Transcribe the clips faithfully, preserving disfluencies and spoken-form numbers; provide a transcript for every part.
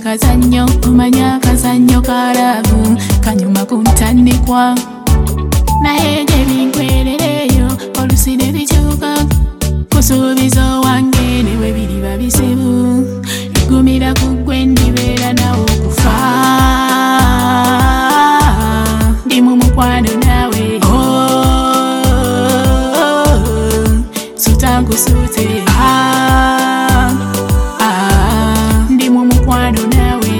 kazannyo omanya kazannyo kalabu kanyuma kuntandikwa naye nge binkwerereyo olusi ne bikyuka kusuubiza wange ne bwe biriba bisibu igumira ku ggwe ndibeera nawe okufa ndi mu mukwano nawe sutankusute ndi mu mukwano nawe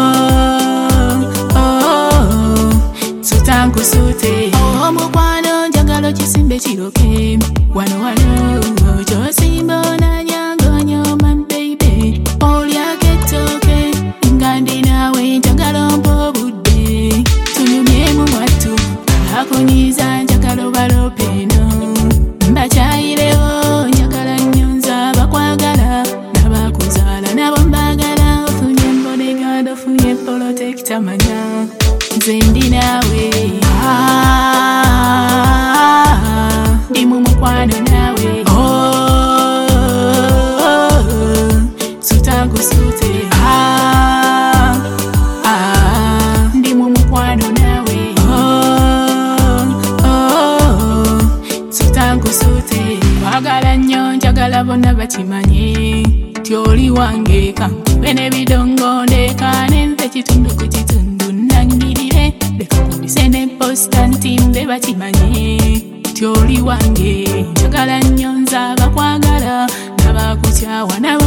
sutankusute omukwano njagala kisimbe kiroke wano wano kyosimba onanyangonyooma baby olyako ettooke nga ndi nawe njagala ompa obudde tunyumyemu mwattu akunyiza njagala obalope eno mbakyayirewo njagala nnyo nza bakwagala n'abakuzaala nabo mbagala ofunye bodyguard ofunye protector manya nze ndi naawe ndi mu mukwano naawe sutankusute ndi mu mukwano naawe sutankusute twagala nnyo njagala bonna bakimanye tyoli wange kankube n'ebidongondeeka nenze kitundu ku kitundu nangirire leka kubise ne posta ntimbe bakimanye tyoli wange njagala nnyo nza bakwagala n'abakukyawa nabo